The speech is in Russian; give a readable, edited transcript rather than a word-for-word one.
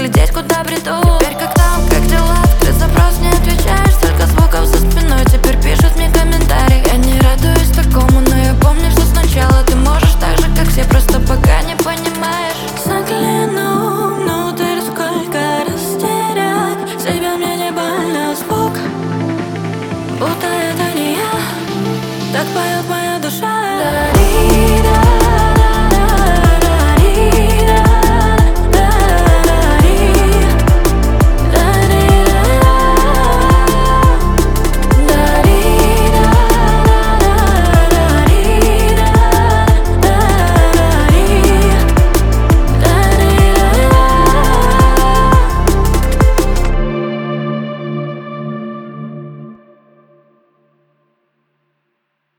разглядеть, куда бреду. Теперь как там, как дела? Ты запрос не отвечаешь, столько звуков за спиной. Теперь пишут мне комментарии. Я не радуюсь такому, но я помню, что сначала ты можешь так же, как все, просто пока не понимаешь. Загляну внутрь, сколько растерять себя, мне не больно звук, будто это не я. Так поет моя душа.